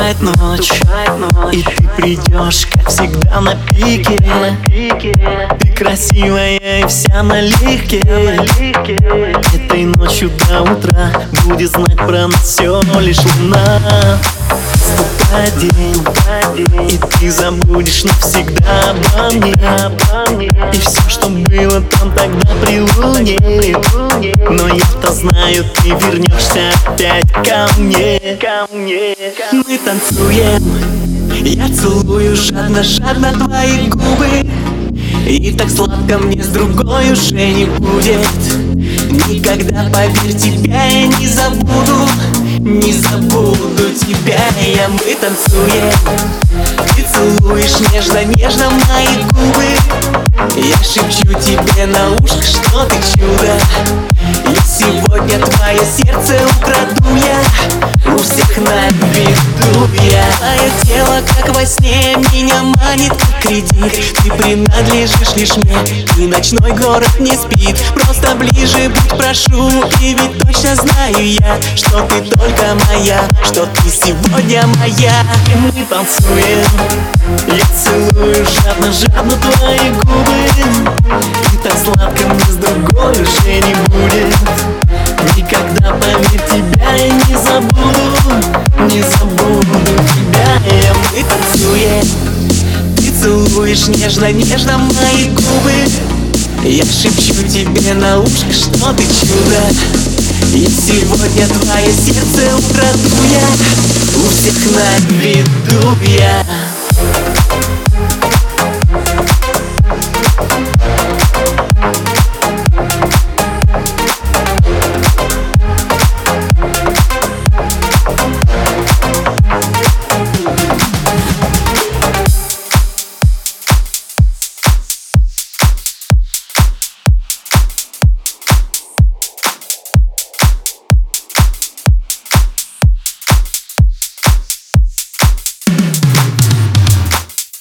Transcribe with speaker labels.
Speaker 1: наступает ночь, и ты придешь, как всегда, на пике. Ты красивая и вся налегке. Этой ночью до утра будет знать про нас все лишь луна. Наступает день, и ты забудешь навсегда обо мне. И все, что было там тогда при луне. Но я-то знаю, ты вернешься опять ко мне. Мы танцуем, я целую жадно твои губы. И так сладко мне с другой уже не будет. Никогда, поверь, тебя я не забуду. Не забуду тебя я. Мы танцуем, ты целуешь нежно мои губы. Я шепчу тебе на ушко, что ты чудо. И сегодня твое сердце украду я. У всех на виду я. Твое тело, как во сне, меня манит как кредит. Ты принадлежишь лишь мне, и ночной город не спит. Просто ближе будь, прошу, и ведь точно знаю я, что ты только моя, что ты сегодня моя. И мы танцуем, я целую жадно твои губы. И так сладко мне с другой уже не будет. Никогда, поверь, тебя я не забуду. Не забуду тебя я. Мы танцуем, ты целуешь нежно мои губы. Я шепчу тебе на ушко, что ты чудо. И сегодня твое сердце украду я. У всех на виду я.